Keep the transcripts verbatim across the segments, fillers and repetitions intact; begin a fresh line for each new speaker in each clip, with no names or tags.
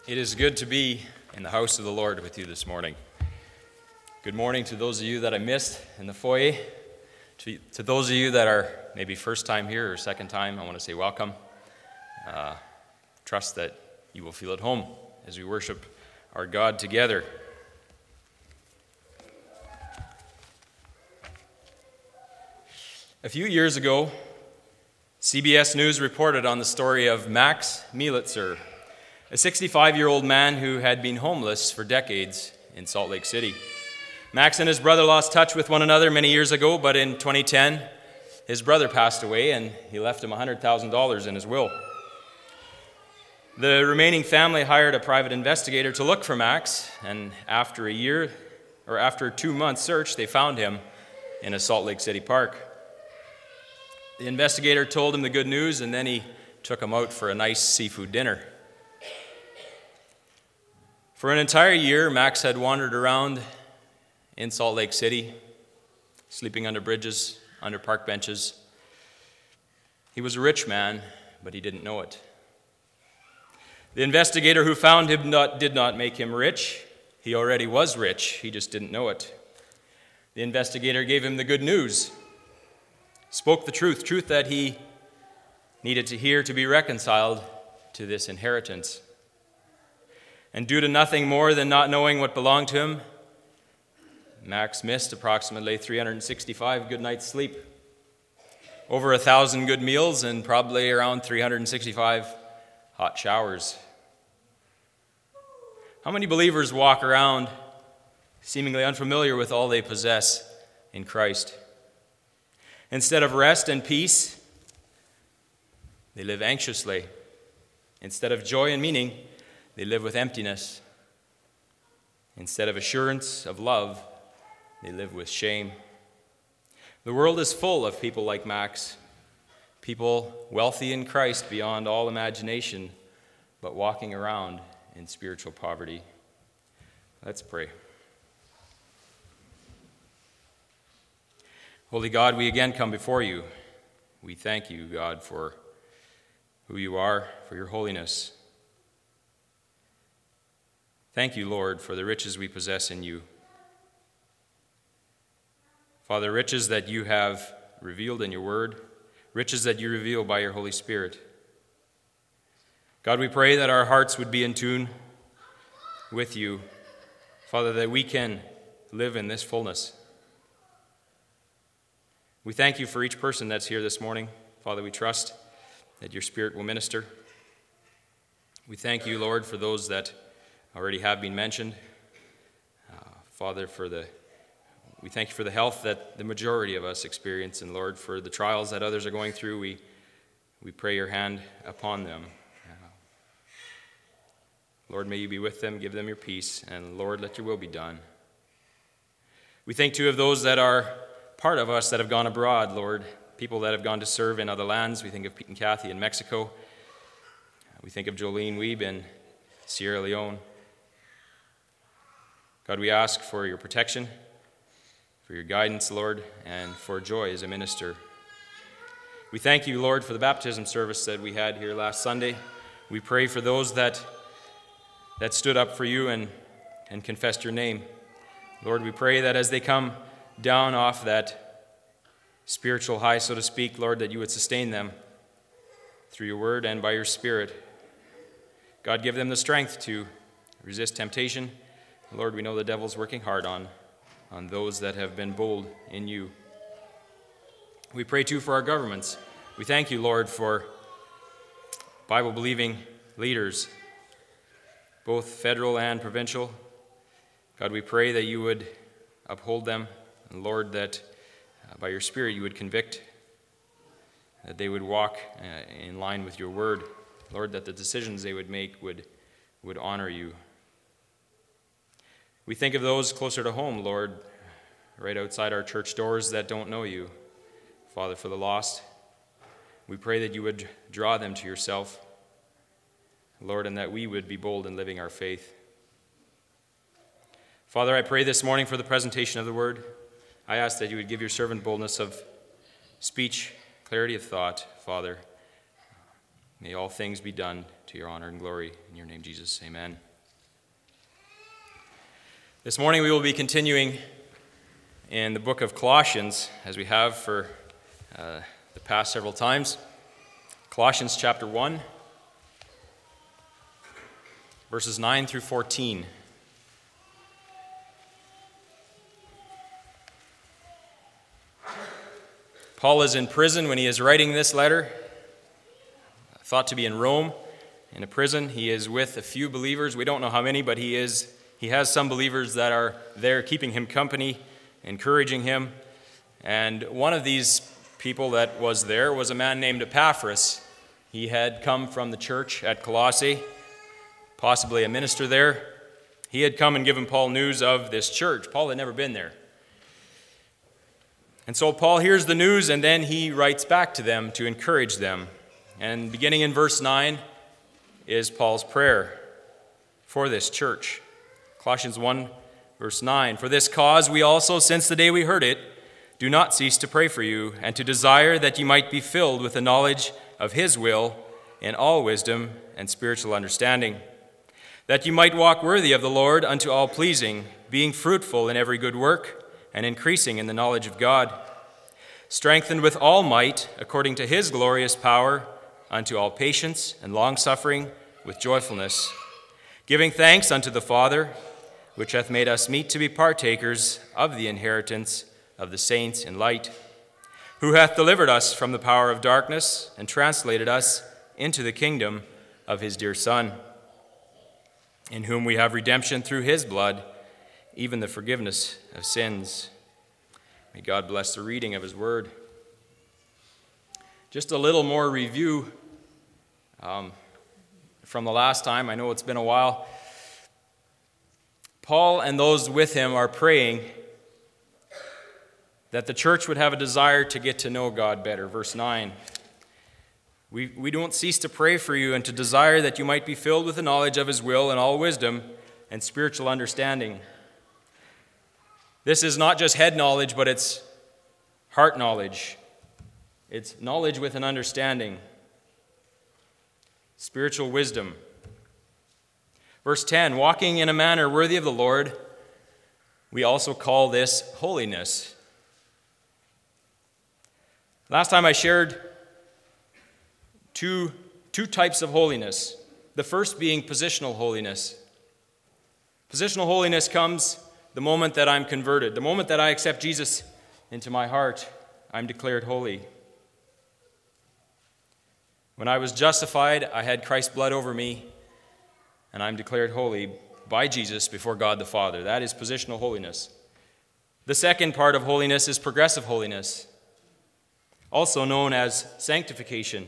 It is good to be in the house of the Lord with you this morning. Good morning to those of you that I missed in the foyer. To, to those of you that are maybe first time here or second time, I want to say welcome. Uh, trust that you will feel at home as we worship our God together. A few years ago, C B S News reported on the story of Max Mielitzer, a sixty-five-year-old man who had been homeless for decades in Salt Lake City. Max and his brother lost touch with one another many years ago, but in twenty ten, his brother passed away and he left him one hundred thousand dollars in his will. The remaining family hired a private investigator to look for Max, and after a year, or after a two-month search, they found him in a Salt Lake City park. The investigator told him the good news, and then he took him out for a nice seafood dinner. For an entire year, Max had wandered around in Salt Lake City, sleeping under bridges, under park benches. He was a rich man, but he didn't know it. The investigator who found him not, did not make him rich. He already was rich, he just didn't know it. The investigator gave him the good news, spoke the truth, truth that he needed to hear to be reconciled to this inheritance. And due to nothing more than not knowing what belonged to him, Max missed approximately three hundred sixty-five good nights' sleep, over a thousand good meals, and probably around three hundred sixty-five hot showers. How many believers walk around seemingly unfamiliar with all they possess in Christ? Instead of rest and peace, they live anxiously. Instead of joy and meaning, they live with emptiness. Instead of assurance of love, they live with shame. The world is full of people like Max, people wealthy in Christ beyond all imagination, but walking around in spiritual poverty. Let's pray. Holy God, we again come before you. We thank you, God, for who you are, for your holiness. Thank you, Lord, for the riches we possess in you. Father, riches that you have revealed in your word, riches that you reveal by your Holy Spirit. God, we pray that our hearts would be in tune with you, Father, that we can live in this fullness. We thank you for each person that's here this morning. Father, we trust that your Spirit will minister. We thank you, Lord, for those that already have been mentioned. Uh, Father, for the we thank you for the health that the majority of us experience, and Lord, for the trials that others are going through, we we pray your hand upon them. Uh, Lord, may you be with them, give them your peace, and Lord, let your will be done. We think too of those that are part of us that have gone abroad, Lord, people that have gone to serve in other lands. We think of Pete and Kathy in Mexico. We think of Jolene Weeb in Sierra Leone. God, we ask for your protection, for your guidance, Lord, and for joy as a minister. We thank you, Lord, for the baptism service that we had here last Sunday. We pray for those that that stood up for you and, and confessed your name. Lord, we pray that as they come down off that spiritual high, so to speak, Lord, that you would sustain them through your word and by your Spirit. God, give them the strength to resist temptation. Lord, we know the devil's working hard on, on those that have been bold in you. We pray, too, for our governments. We thank you, Lord, for Bible-believing leaders, both federal and provincial. God, we pray that you would uphold them, and Lord, that uh, by your Spirit you would convict, that they would walk uh, in line with your word. Lord, that the decisions they would make would, would honor you. We think of those closer to home, Lord, right outside our church doors that don't know you. Father, for the lost, we pray that you would draw them to yourself, Lord, and that we would be bold in living our faith. Father, I pray this morning for the presentation of the word. I ask that you would give your servant boldness of speech, clarity of thought, Father. May all things be done to your honor and glory. In your name, Jesus, amen. This morning we will be continuing in the book of Colossians, as we have for uh, the past several times. Colossians chapter one, verses nine through fourteen. Paul is in prison when he is writing this letter, thought to be in Rome, in a prison. He is with a few believers. We don't know how many, but he is. He has some believers that are there keeping him company, encouraging him. And one of these people that was there was a man named Epaphras. He had come from the church at Colossae, possibly a minister there. He had come and given Paul news of this church. Paul had never been there. And so Paul hears the news, and then he writes back to them to encourage them. And beginning in verse nine is Paul's prayer for this church. Colossians one, verse nine. For this cause we also, since the day we heard it, do not cease to pray for you, and to desire that you might be filled with the knowledge of his will in all wisdom and spiritual understanding, that you might walk worthy of the Lord unto all pleasing, being fruitful in every good work, and increasing in the knowledge of God, strengthened with all might according to his glorious power, unto all patience and longsuffering with joyfulness, giving thanks unto the Father, which hath made us meet to be partakers of the inheritance of the saints in light, who hath delivered us from the power of darkness and translated us into the kingdom of his dear Son, in whom we have redemption through his blood, even the forgiveness of sins. May God bless the reading of his word. Just a little more review um, from the last time. I know it's been a while. Paul and those with him are praying that the church would have a desire to get to know God better. Verse nine. We, we don't cease to pray for you and to desire that you might be filled with the knowledge of his will and all wisdom and spiritual understanding. This is not just head knowledge, but it's heart knowledge. It's knowledge with an understanding. Spiritual wisdom. Verse ten, walking in a manner worthy of the Lord, we also call this holiness. Last time I shared two, two types of holiness. The first being positional holiness. Positional holiness comes the moment that I'm converted. The moment that I accept Jesus into my heart, I'm declared holy. When I was justified, I had Christ's blood over me, and I'm declared holy by Jesus before God the Father. That is positional holiness. The second part of holiness is progressive holiness, also known as sanctification.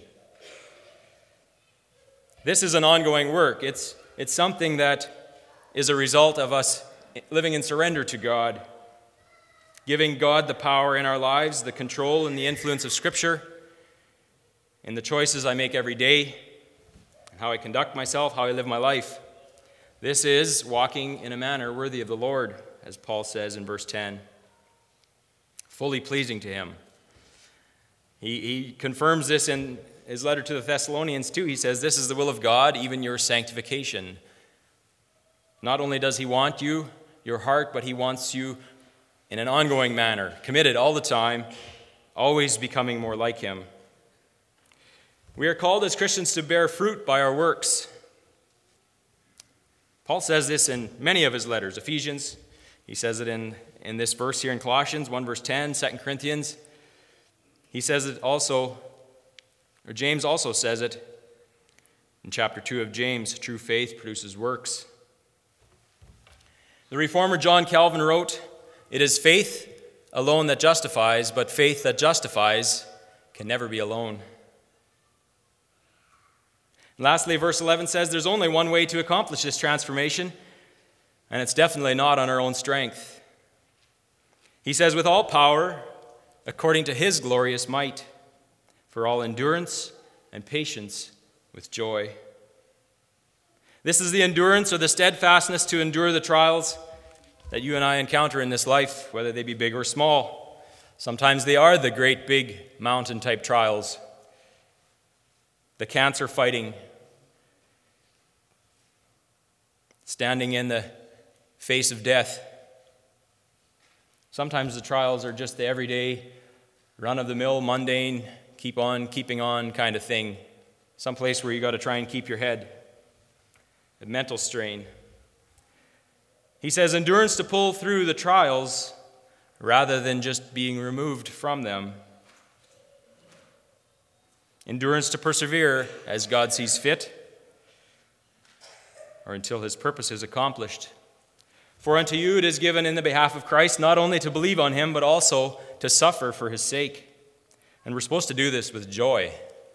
This is an ongoing work. It's, it's something that is a result of us living in surrender to God, giving God the power in our lives, the control and the influence of Scripture, in the choices I make every day, how I conduct myself, how I live my life. This is walking in a manner worthy of the Lord, as Paul says in verse ten, fully pleasing to him. He, he confirms this in his letter to the Thessalonians too. He says, this is the will of God, even your sanctification. Not only does he want you, your heart, but he wants you in an ongoing manner, committed all the time, always becoming more like him. We are called as Christians to bear fruit by our works. Paul says this in many of his letters. Ephesians, he says it in, in this verse here in Colossians, one verse ten, Second Corinthians. He says it also, or James also says it in chapter two of James, true faith produces works. The reformer John Calvin wrote, it is faith alone that justifies, but faith that justifies can never be alone. And lastly, verse eleven says there's only one way to accomplish this transformation, and it's definitely not on our own strength. He says, with all power, according to his glorious might, for all endurance and patience with joy. This is the endurance or the steadfastness to endure the trials that you and I encounter in this life, whether they be big or small. Sometimes they are the great big mountain-type trials. the cancer fighting, standing in the face of death. Sometimes the trials are just the everyday, run-of-the-mill, mundane, keep on, keeping on kind of thing. Someplace where you got to try and keep your head. A mental strain. He says endurance to pull through the trials rather than just being removed from them. Endurance to persevere as God sees fit, or until his purpose is accomplished. For unto you it is given in the behalf of Christ not only to believe on him, but also to suffer for his sake. And we're supposed to do this with joy.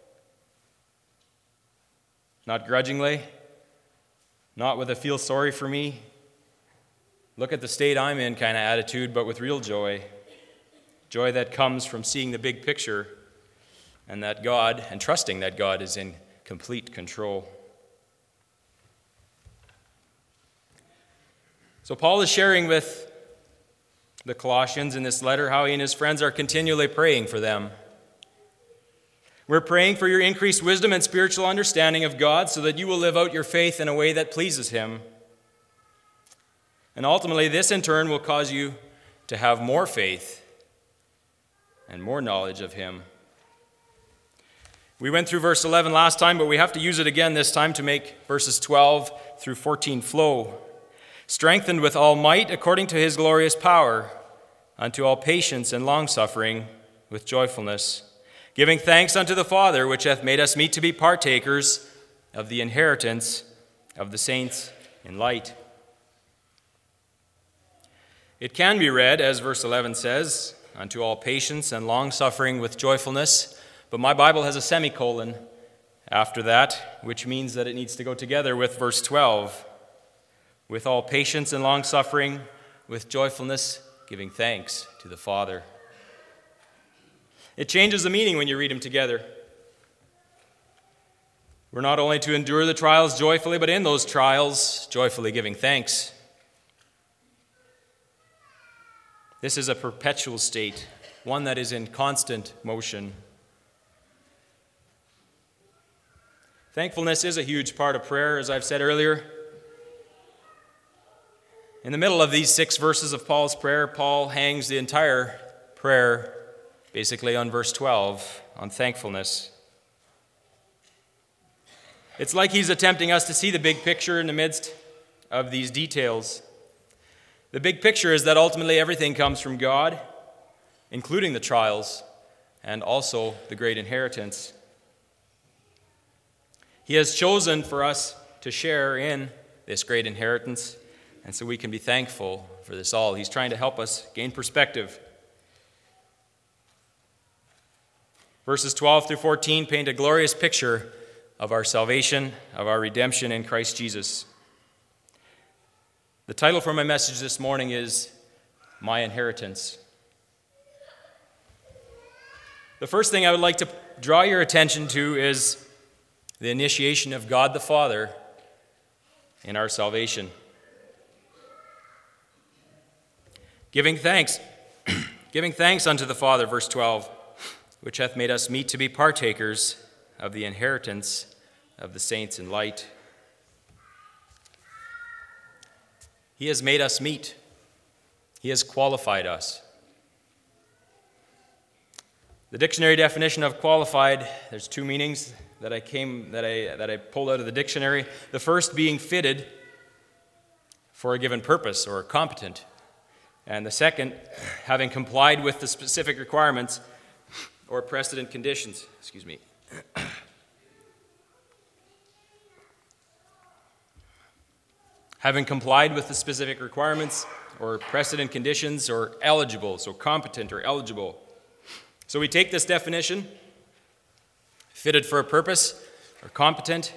Not grudgingly, not with a feel sorry for me, look at the state I'm in kind of attitude, but with real joy. Joy that comes from seeing the big picture and that God, and trusting that God is in complete control. So Paul is sharing with the Colossians in this letter how he and his friends are continually praying for them. We're praying for your increased wisdom and spiritual understanding of God so that you will live out your faith in a way that pleases him. And ultimately, this in turn will cause you to have more faith and more knowledge of him. We went through verse eleven last time, but we have to use it again this time to make verses twelve through fourteen flow. Strengthened with all might according to his glorious power, unto all patience and longsuffering with joyfulness, giving thanks unto the Father, which hath made us meet to be partakers of the inheritance of the saints in light. It can be read, as verse eleven says, unto all patience and longsuffering with joyfulness, but my Bible has a semicolon after that, which means that it needs to go together with verse twelve. With all patience and longsuffering, with joyfulness, giving thanks to the Father. It changes the meaning when you read them together. We're not only to endure the trials joyfully, but in those trials, joyfully giving thanks. This is a perpetual state, one that is in constant motion. Thankfulness is a huge part of prayer, as I've said earlier. In the middle of these six verses of Paul's prayer, Paul hangs the entire prayer basically on verse twelve, on thankfulness. It's like he's attempting us to see the big picture in the midst of these details. The big picture is that ultimately everything comes from God, including the trials and also the great inheritance. He has chosen for us to share in this great inheritance, and so we can be thankful for this all. He's trying to help us gain perspective. Verses twelve through fourteen paint a glorious picture of our salvation, of our redemption in Christ Jesus. The title for my message this morning is My Inheritance. The first thing I would like to draw your attention to is the initiation of God the Father in our salvation. Giving thanks, giving thanks unto the Father, verse twelve, which hath made us meet to be partakers of the inheritance of the saints in light. He has made us meet. He has qualified us. The dictionary definition of qualified, there's two meanings that I came that I that I pulled out of the dictionary. The first being fitted for a given purpose or competent. And the second, having complied with the specific requirements or precedent conditions. Excuse me. Having complied with the specific requirements or precedent conditions or eligible, so competent or eligible. So we take this definition, fitted for a purpose or competent,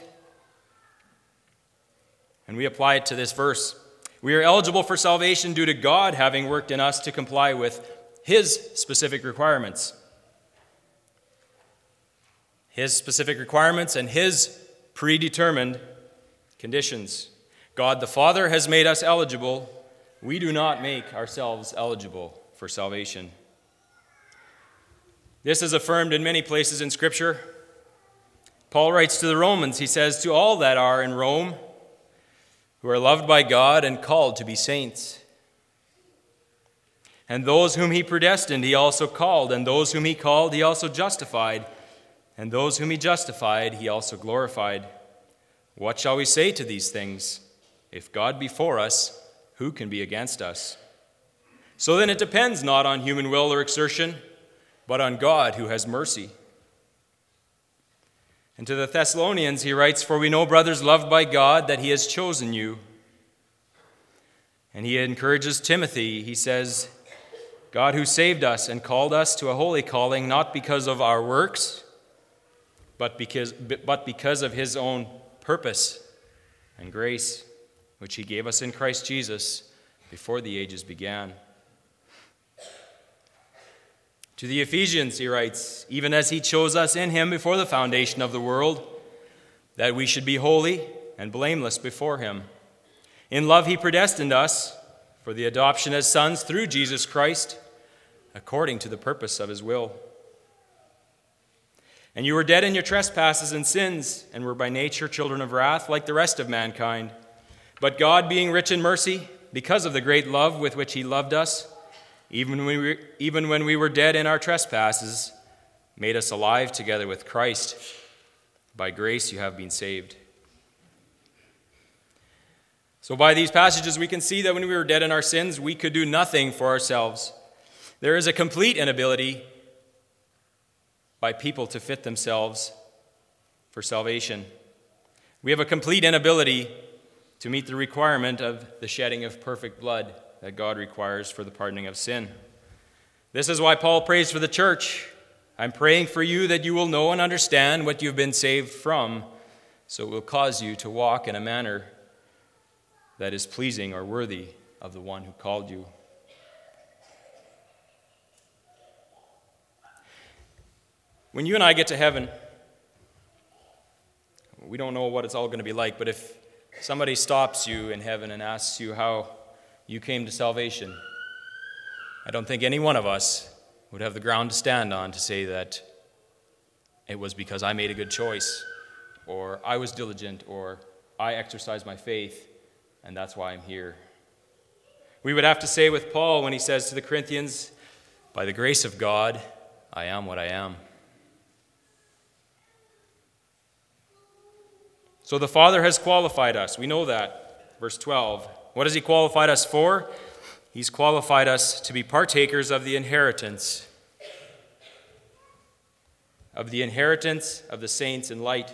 and we apply it to this verse. We are eligible for salvation due to God having worked in us to comply with His specific requirements. His specific requirements and His predetermined conditions. God the Father has made us eligible. We do not make ourselves eligible for salvation. This is affirmed in many places in Scripture. Paul writes to the Romans, he says, "To all that are in Rome, who are loved by God and called to be saints. And those whom he predestined, he also called. And those whom he called, he also justified. And those whom he justified, he also glorified. What shall we say to these things? If God be for us, who can be against us? So then it depends not on human will or exertion, but on God who has mercy." And to the Thessalonians he writes, "For we know, brothers loved by God, that he has chosen you." And he encourages Timothy. He says, "God who saved us and called us to a holy calling, not because of our works, but because, but because of his own purpose and grace, which he gave us in Christ Jesus before the ages began." To the Ephesians he writes, "Even as he chose us in him before the foundation of the world, that we should be holy and blameless before him. In love he predestined us for the adoption as sons through Jesus Christ, according to the purpose of his will. And you were dead in your trespasses and sins, and were by nature children of wrath, like the rest of mankind. But God, being rich in mercy, because of the great love with which he loved us, even when we, even when we were dead in our trespasses, made us alive together with Christ. By grace you have been saved." So by these passages we can see that when we were dead in our sins, we could do nothing for ourselves. There is a complete inability by people to fit themselves for salvation. We have a complete inability to meet the requirement of the shedding of perfect blood that God requires for the pardoning of sin. This is why Paul prays for the church. "I'm praying for you that you will know and understand what you've been saved from, so it will cause you to walk in a manner that is pleasing or worthy of the one who called you." When you and I get to heaven, we don't know what it's all going to be like, but if somebody stops you in heaven and asks you how you came to salvation, I don't think any one of us would have the ground to stand on to say that it was because I made a good choice, or I was diligent, or I exercised my faith, and that's why I'm here. We would have to say with Paul when he says to the Corinthians, "By the grace of God, I am what I am." So the Father has qualified us. We know that. Verse twelve. What has he qualified us for? He's qualified us to be partakers of the inheritance, of the inheritance of the saints in light.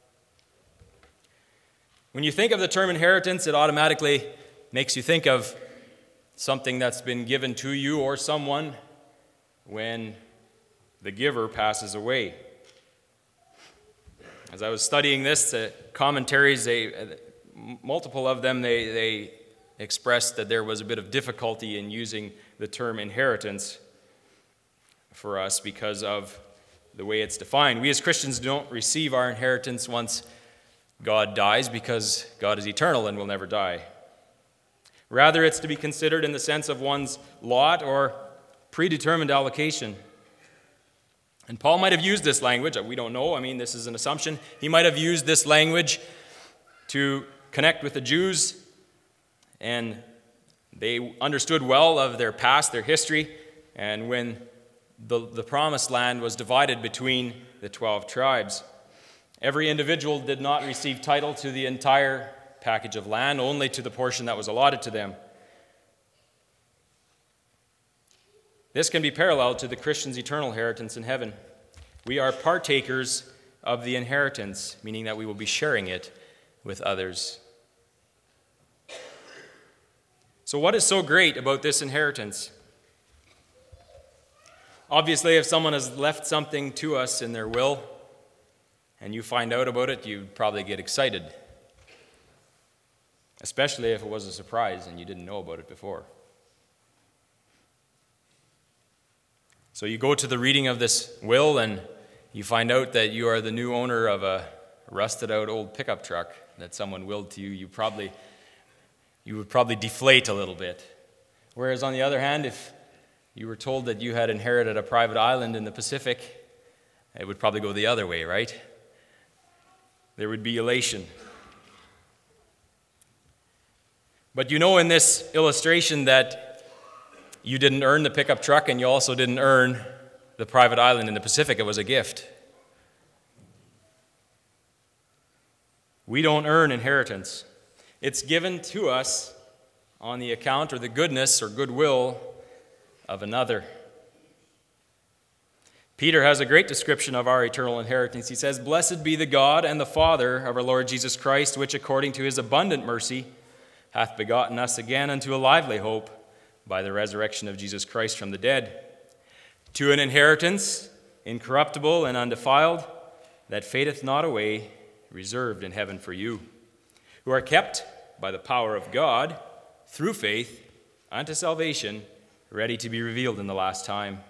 When you think of the term inheritance, it automatically makes you think of something that's been given to you or someone when the giver passes away. As I was studying this, the commentaries, they, multiple of them, they, they expressed that there was a bit of difficulty in using the term inheritance for us because of the way it's defined. We as Christians don't receive our inheritance once God dies, because God is eternal and will never die. Rather, it's to be considered in the sense of one's lot or predetermined allocation. And Paul might have used this language. We don't know. I mean, this is an assumption. He might have used this language to connect with the Jews, and they understood well of their past, their history, and when the, the promised land was divided between the twelve tribes, every individual did not receive title to the entire package of land, only to the portion that was allotted to them. This can be paralleled to the Christian's eternal inheritance in heaven. We are partakers of the inheritance, meaning that we will be sharing it with others. So what is so great about this inheritance? Obviously, if someone has left something to us in their will, and you find out about it, you'd probably get excited. Especially if it was a surprise and you didn't know about it before. So you go to the reading of this will and you find out that you are the new owner of a rusted out old pickup truck that someone willed to you. You probably, you would probably deflate a little bit. Whereas on the other hand, if you were told that you had inherited a private island in the Pacific, it would probably go the other way, right? there would be elation. But you know in this illustration that you didn't earn the pickup truck and you also didn't earn the private island in the Pacific. It was a gift. We don't earn inheritance. It's given to us on the account or the goodness or goodwill of another. Peter has a great description of our eternal inheritance. He says, "Blessed be the God and the Father of our Lord Jesus Christ, which according to his abundant mercy hath begotten us again unto a lively hope by the resurrection of Jesus Christ from the dead, to an inheritance incorruptible and undefiled, that fadeth not away, reserved in heaven for you, who are kept by the power of God through faith unto salvation, ready to be revealed in the last time."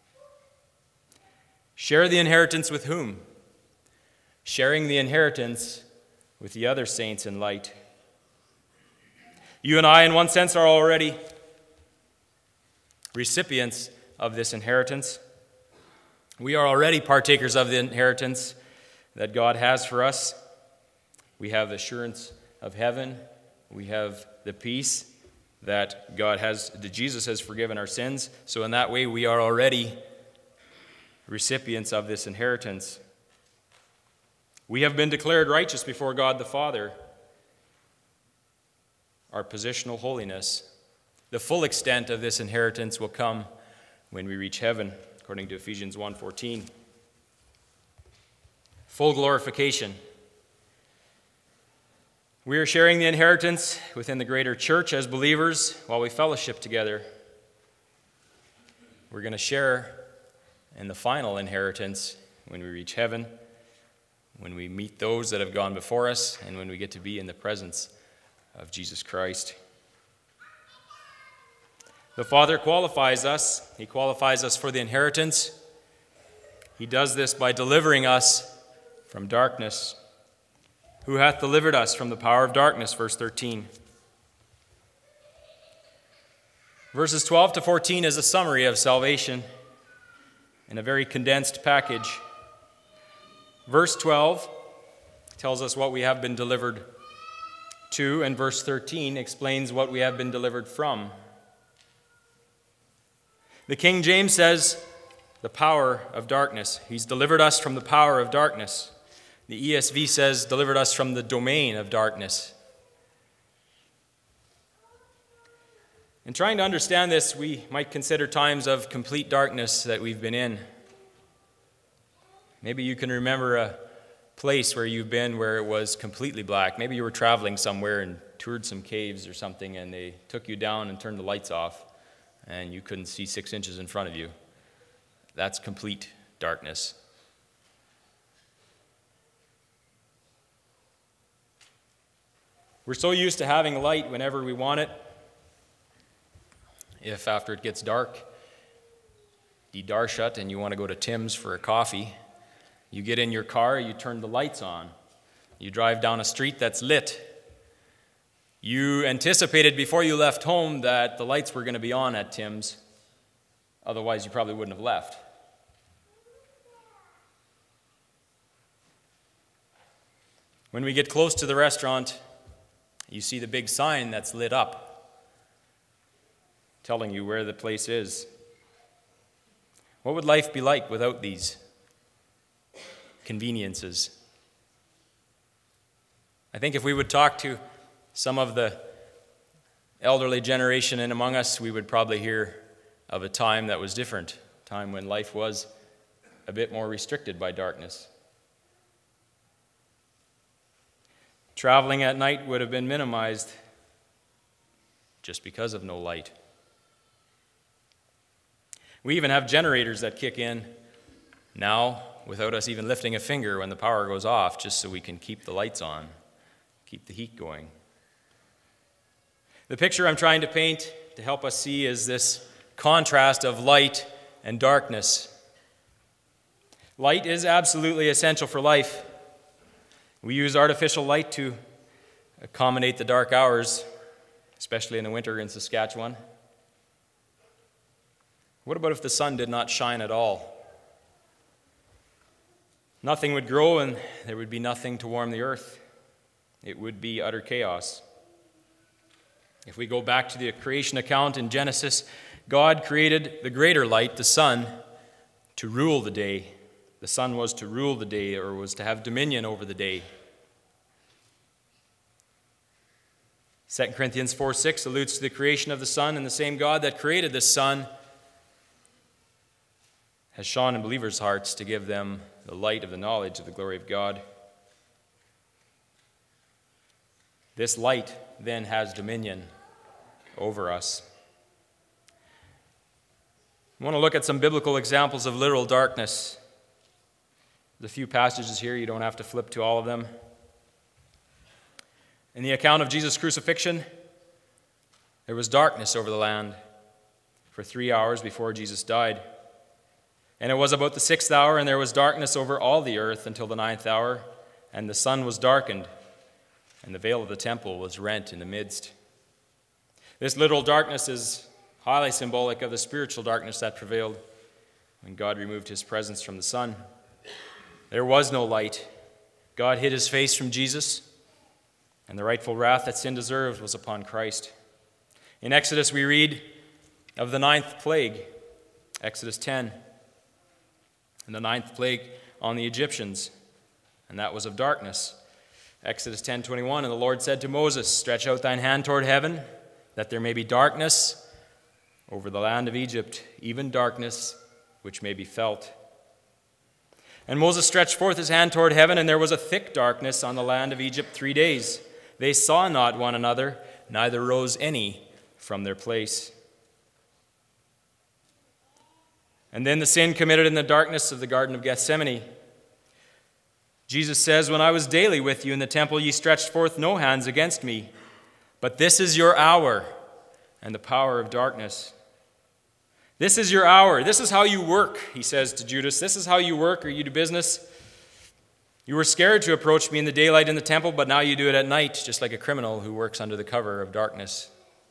Share the inheritance with whom? Sharing the inheritance with the other saints in light. You and I, in one sense, are already recipients of this inheritance. We are already partakers of the inheritance that God has for us. We have the assurance of heaven. We have the peace that God has, that Jesus has forgiven our sins. So in that way, we are already recipients of this inheritance. We have been declared righteous before God the Father. Our positional holiness. The full extent of this inheritance will come when we reach heaven, according to Ephesians one fourteen. Full glorification. We are sharing the inheritance within the greater church as believers while we fellowship together. We're going to share in the final inheritance when we reach heaven, when we meet those that have gone before us, and when we get to be in the presence of Jesus Christ. The Father qualifies us. He qualifies us for the inheritance. He does this by delivering us from darkness. Who hath delivered us from the power of darkness, verse thirteen. Verses twelve to fourteen is a summary of salvation in a very condensed package. Verse twelve tells us what we have been delivered to, and verse thirteen explains what we have been delivered from. The King James says, the power of darkness. He's delivered us from the power of darkness. The E S V says, delivered us from the domain of darkness. In trying to understand this, we might consider times of complete darkness that we've been in. Maybe you can remember a place where you've been where it was completely black. Maybe you were traveling somewhere and toured some caves or something, and they took you down and turned the lights off, and you couldn't see six inches in front of you. That's complete darkness. We're so used to having light whenever we want it. If after it gets dark, die dar shut, and you want to go to Tim's for a coffee, you get in your car, you turn the lights on. You drive down a street that's lit. You anticipated before you left home that the lights were going to be on at Tim's. Otherwise, you probably wouldn't have left. When we get close to the restaurant, you see the big sign that's lit up, telling you where the place is. What would life be like without these conveniences? I think if we would talk to some of the elderly generation in among us, we would probably hear of a time that was different, a time when life was a bit more restricted by darkness. Traveling at night would have been minimized just because of no light. We even have generators that kick in now without us even lifting a finger when the power goes off, just so we can keep the lights on, keep the heat going. The picture I'm trying to paint to help us see is this contrast of light and darkness. Light is absolutely essential for life. We use artificial light to accommodate the dark hours, especially in the winter in Saskatchewan. What about if the sun did not shine at all? Nothing would grow and there would be nothing to warm the earth. It would be utter chaos. If we go back to the creation account in Genesis, God created the greater light, the sun, to rule the day. The sun was to rule the day, or was to have dominion over the day. Second Corinthians four six alludes to the creation of the sun, and the same God that created the sun has shone in believers' hearts to give them the light of the knowledge of the glory of God. This light then has dominion over us. I want to look at some biblical examples of literal darkness. There's a few passages here. You don't have to flip to all of them. In the account of Jesus' crucifixion, there was darkness over the land for three hours before Jesus died. And it was about the sixth hour, and there was darkness over all the earth until the ninth hour, and the sun was darkened, and the veil of the temple was rent in the midst. This literal darkness is highly symbolic of the spiritual darkness that prevailed when God removed his presence from the sun. There was no light. God hid his face from Jesus, and the rightful wrath that sin deserved was upon Christ. In Exodus, we read of the ninth plague, Exodus ten, and the ninth plague on the Egyptians, and that was of darkness. Exodus ten twenty-one, and the Lord said to Moses, "Stretch out thine hand toward heaven, that there may be darkness over the land of Egypt, even darkness which may be felt." And Moses stretched forth his hand toward heaven, and there was a thick darkness on the land of Egypt three days. They saw not one another, neither rose any from their place. And then the sin committed in the darkness of the Garden of Gethsemane. Jesus says, "When I was daily with you in the temple, ye stretched forth no hands against me. But this is your hour and the power of darkness." This is your hour. This is how you work, he says to Judas. This is how you work or you do business. You were scared to approach me in the daylight in the temple, but now you do it at night, just like a criminal who works under the cover of darkness.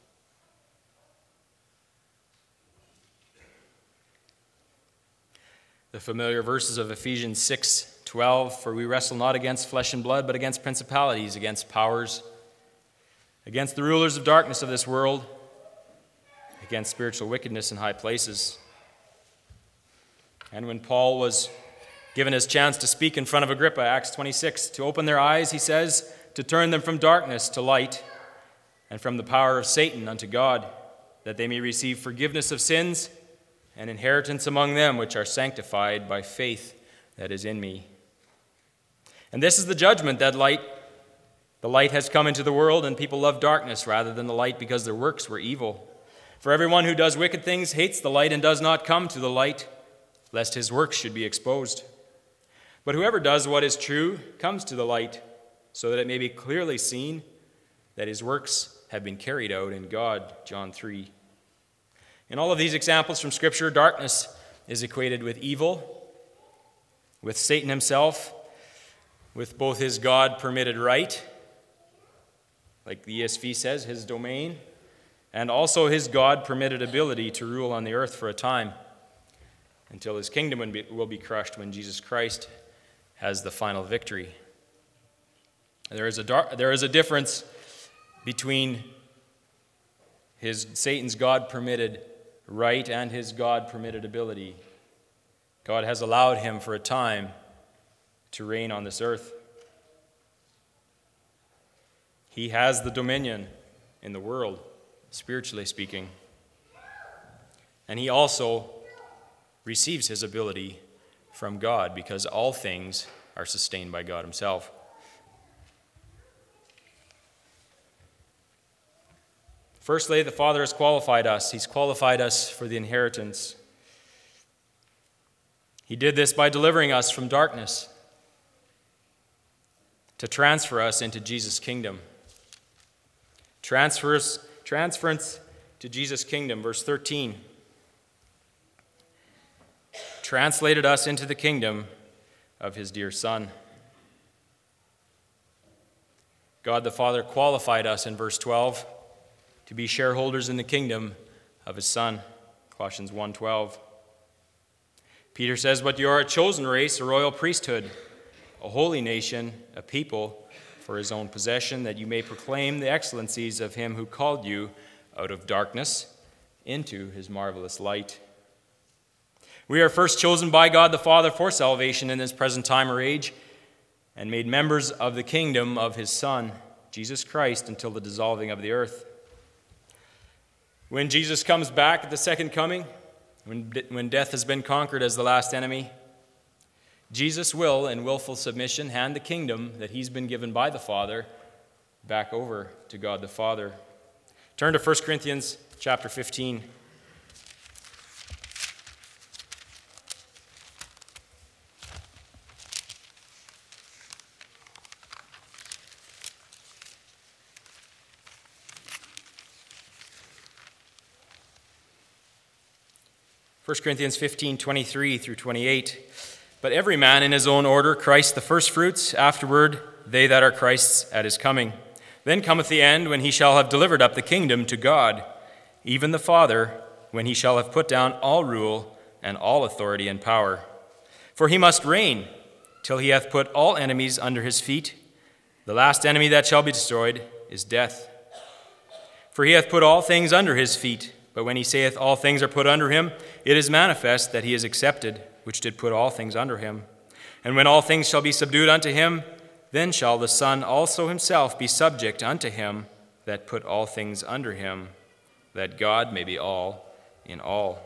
The familiar verses of Ephesians six twelve, "For we wrestle not against flesh and blood, but against principalities, against powers, against the rulers of darkness of this world, against spiritual wickedness in high places." And when Paul was given his chance to speak in front of Agrippa, Acts twenty-six, to open their eyes, he says, to turn them from darkness to light, and from the power of Satan unto God, that they may receive forgiveness of sins and inheritance among them which are sanctified by faith that is in me. And this is the judgment, that light, the light has come into the world, and people love darkness rather than the light, because their works were evil. For everyone who does wicked things hates the light and does not come to the light, lest his works should be exposed. But whoever does what is true comes to the light, so that it may be clearly seen that his works have been carried out in God. John three. In all of these examples from Scripture, darkness is equated with evil, with Satan himself, with both his God-permitted right, like the E S V says, his domain, and also his God-permitted ability to rule on the earth for a time, until his kingdom will be crushed when Jesus Christ has the final victory. There is a dar- there is a difference between his Satan's God-permitted right and his God-permitted ability. God has allowed him for a time to reign on this earth. He has the dominion in the world, spiritually speaking. And he also receives his ability from God, because all things are sustained by God himself. Firstly, the Father has qualified us. He's qualified us for the inheritance. He did this by delivering us from darkness to transfer us into Jesus' kingdom. Transfers, transference to Jesus' kingdom, verse thirteen. Translated us into the kingdom of his dear Son. God the Father qualified us in verse twelve to be shareholders in the kingdom of his Son, Colossians one twelve. Peter says, "But you are a chosen race, a royal priesthood, a holy nation, a people for his own possession, that you may proclaim the excellencies of him who called you out of darkness into his marvelous light." We are first chosen by God the Father for salvation in this present time or age, and made members of the kingdom of his Son, Jesus Christ, until the dissolving of the earth. When Jesus comes back at the second coming, when, when death has been conquered as the last enemy, Jesus will, in willful submission, hand the kingdom that he's been given by the Father back over to God the Father. Turn to First Corinthians chapter fifteen. First Corinthians fifteen, twenty-three through twenty-eight. "But every man in his own order, Christ the firstfruits, afterward they that are Christ's at his coming. Then cometh the end, when he shall have delivered up the kingdom to God, even the Father, when he shall have put down all rule and all authority and power. For he must reign till he hath put all enemies under his feet. The last enemy that shall be destroyed is death. For he hath put all things under his feet. But when he saith all things are put under him, it is manifest that he is accepted, which did put all things under him. And when all things shall be subdued unto him, then shall the Son also himself be subject unto him that put all things under him, that God may be all in all."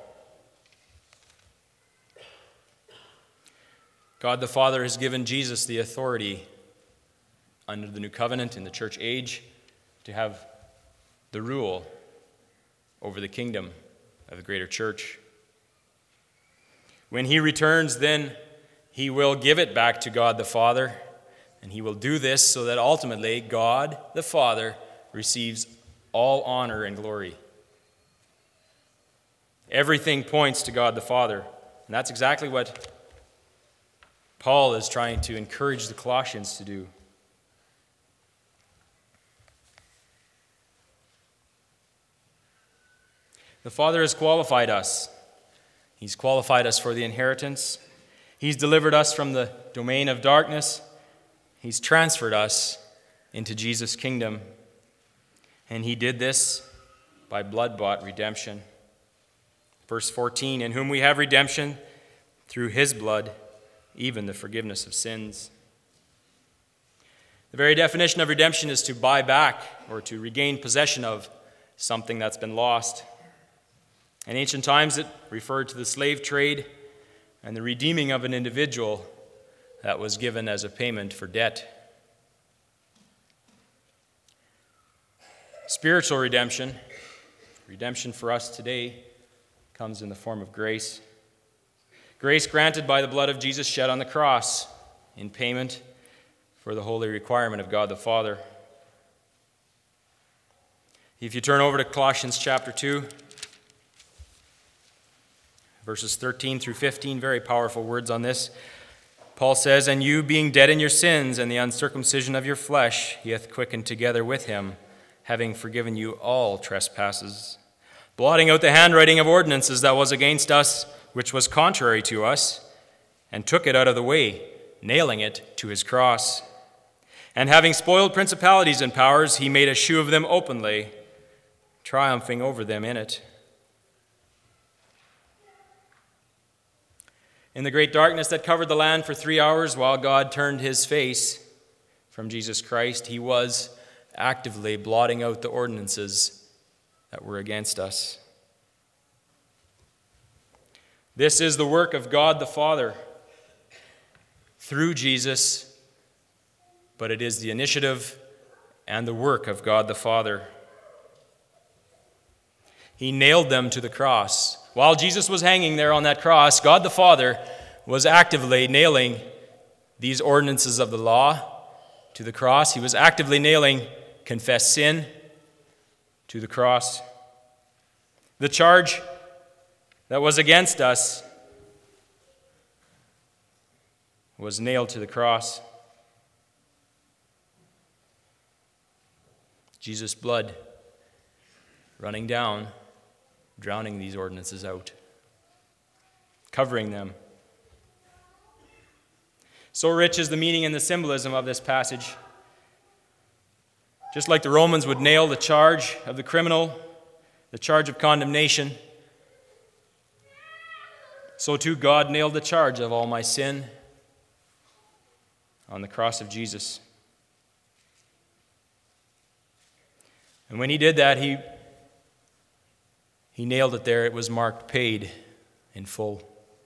God the Father has given Jesus the authority under the new covenant in the church age to have the rule over the kingdom of the greater church. When he returns, then he will give it back to God the Father, and he will do this so that ultimately God the Father receives all honor and glory. Everything points to God the Father, and that's exactly what Paul is trying to encourage the Colossians to do. The Father has qualified us. He's qualified us for the inheritance. He's delivered us from the domain of darkness. He's transferred us into Jesus' kingdom. And he did this by blood-bought redemption. Verse fourteen, "In whom we have redemption through his blood, even the forgiveness of sins." The very definition of redemption is to buy back or to regain possession of something that's been lost. In ancient times, it referred to the slave trade and the redeeming of an individual that was given as a payment for debt. Spiritual redemption, redemption for us today, comes in the form of grace. Grace granted by the blood of Jesus shed on the cross in payment for the holy requirement of God the Father. If you turn over to Colossians chapter two, verses thirteen through fifteen, very powerful words on this. Paul says, "And you, being dead in your sins and the uncircumcision of your flesh, he hath quickened together with him, having forgiven you all trespasses, blotting out the handwriting of ordinances that was against us, which was contrary to us, and took it out of the way, nailing it to his cross. And having spoiled principalities and powers, he made a shoe of them openly, triumphing over them in it." In the great darkness that covered the land for three hours while God turned his face from Jesus Christ, he was actively blotting out the ordinances that were against us. This is the work of God the Father through Jesus, but it is the initiative and the work of God the Father. He nailed them to the cross. While Jesus was hanging there on that cross, God the Father was actively nailing these ordinances of the law to the cross. He was actively nailing confessed sin to the cross. The charge that was against us was nailed to the cross. Jesus' blood running down, drowning these ordinances out, covering them So rich is the meaning and the symbolism of this passage. Just like the Romans would nail the charge of the criminal, the charge of condemnation, so too God nailed the charge of all my sin on the cross of Jesus. And when he did that, he, he nailed it there. It was marked paid in full.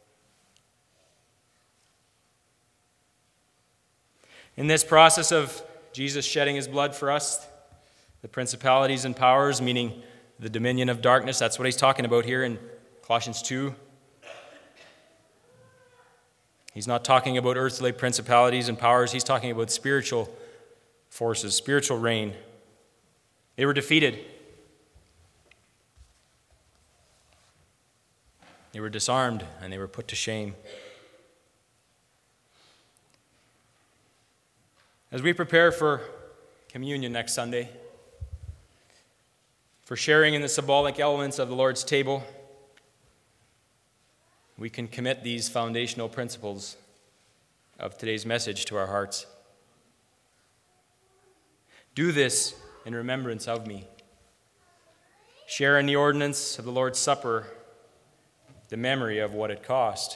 In this process of Jesus shedding his blood for us, the principalities and powers, meaning the dominion of darkness, that's what he's talking about here in Colossians two. He's not talking about earthly principalities and powers. He's talking about spiritual forces, spiritual reign. They were defeated. They were disarmed, and they were put to shame. As we prepare for communion next Sunday, for sharing in the symbolic elements of the Lord's table, we can commit these foundational principles of today's message to our hearts. Do this in remembrance of me. Share in the ordinance of the Lord's Supper, the memory of what it cost.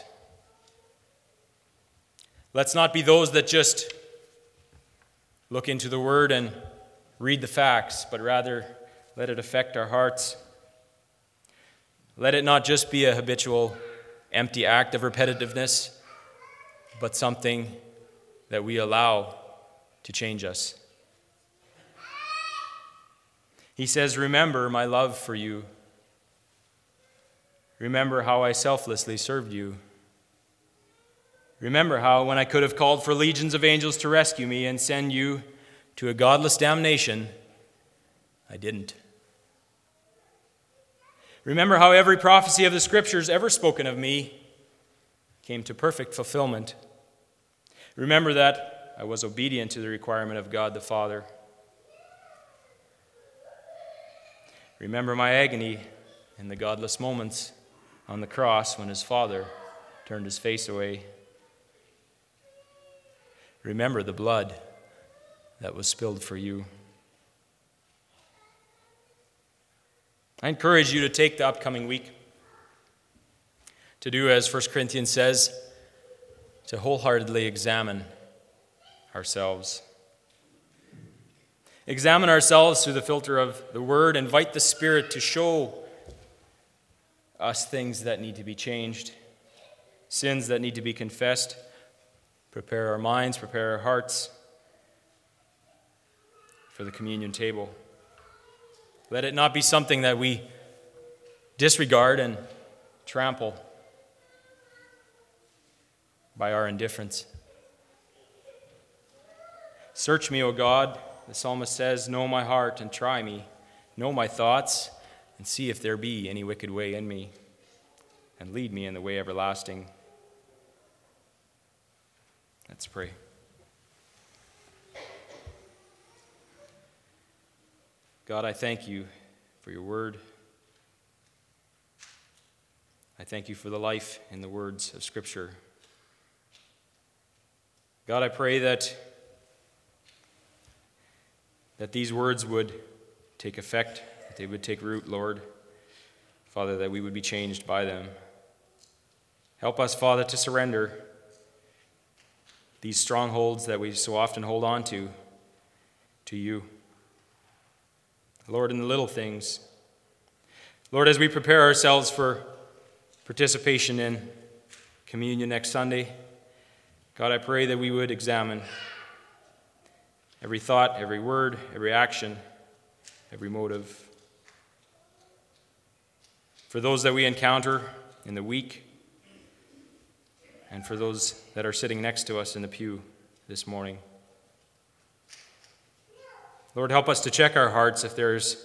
Let's not be those that just look into the Word and read the facts, but rather let it affect our hearts. Let it not just be a habitual, empty act of repetitiveness, but something that we allow to change us. He says, remember my love for you. Remember how I selflessly served you. Remember how, when I could have called for legions of angels to rescue me and send you to a godless damnation, I didn't. Remember how every prophecy of the Scriptures ever spoken of me came to perfect fulfillment. Remember that I was obedient to the requirement of God the Father. Remember my agony in the godless moments on the cross when his Father turned his face away. Remember the blood that was spilled for you. I encourage you to take the upcoming week to do as First Corinthians says, to wholeheartedly examine ourselves. Examine ourselves through the filter of the Word. Invite the Spirit to show us things that need to be changed, sins that need to be confessed. Prepare our minds, prepare our hearts for the communion table. Let it not be something that we disregard and trample by our indifference. Search me, O God, the psalmist says, know my heart and try me, know my thoughts, and see if there be any wicked way in me, and lead me in the way everlasting. Let's pray. God, I thank you for your word. I thank you for the life in the words of Scripture. God, I pray that, that these words would take effect, that they would take root, Lord. Father, that we would be changed by them. Help us, Father, to surrender these strongholds that we so often hold on to, to you. Lord, in the little things. Lord, as we prepare ourselves for participation in communion next Sunday, God, I pray that we would examine every thought, every word, every action, every motive. For those that we encounter in the week, and for those that are sitting next to us in the pew this morning. Lord, help us to check our hearts if there's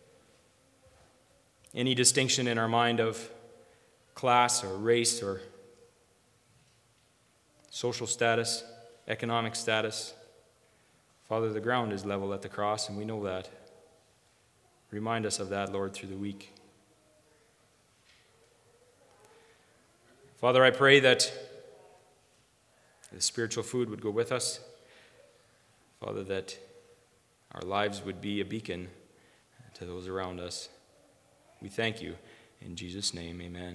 any distinction in our mind of class or race or social status, economic status. Father, the ground is level at the cross, and we know that. Remind us of that, Lord, through the week. Father, I pray that the spiritual food would go with us. Father, that our lives would be a beacon to those around us. We thank you. In Jesus' name, amen.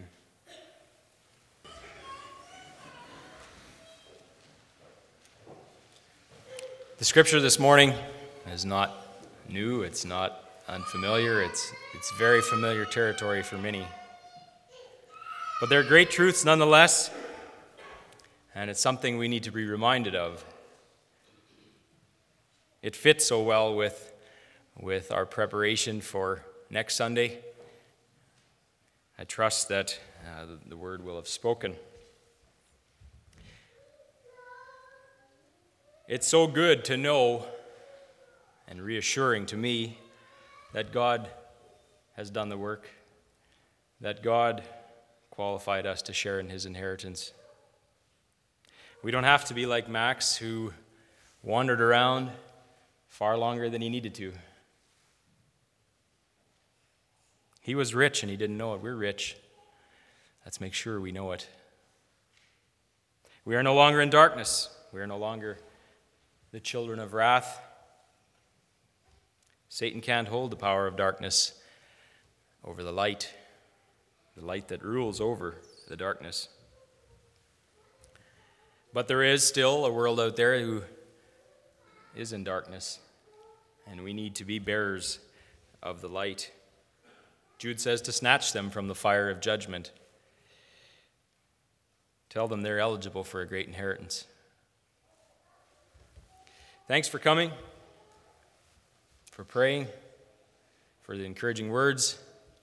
The scripture this morning is not new, it's not unfamiliar, it's, it's very familiar territory for many. But they're great truths nonetheless, and it's something we need to be reminded of. It fits so well with, with our preparation for next Sunday. I trust that uh, the, the word will have spoken. It's so good to know and reassuring to me that God has done the work, that God qualified us to share in his inheritance. We don't have to be like Max, who wandered around far longer than he needed to. He was rich and he didn't know it. We're rich. Let's make sure we know it. We are no longer in darkness. We are no longer the children of wrath. Satan can't hold the power of darkness over the light, the light that rules over the darkness. But there is still a world out there who is in darkness, and we need to be bearers of the light. Jude says to snatch them from the fire of judgment. Tell them they're eligible for a great inheritance. Thanks for coming, for praying, for the encouraging words.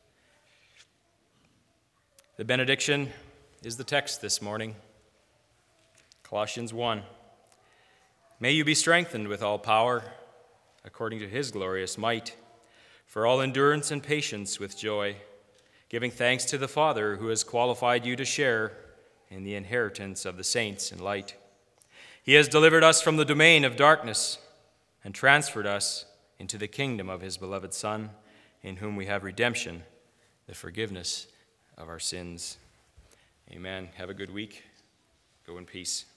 The benediction is the text this morning. Colossians one. May you be strengthened with all power, according to his glorious might, for all endurance and patience with joy, giving thanks to the Father who has qualified you to share in the inheritance of the saints in light. He has delivered us from the domain of darkness and transferred us into the kingdom of his beloved Son, in whom we have redemption, the forgiveness of our sins. Amen. Have a good week. Go in peace.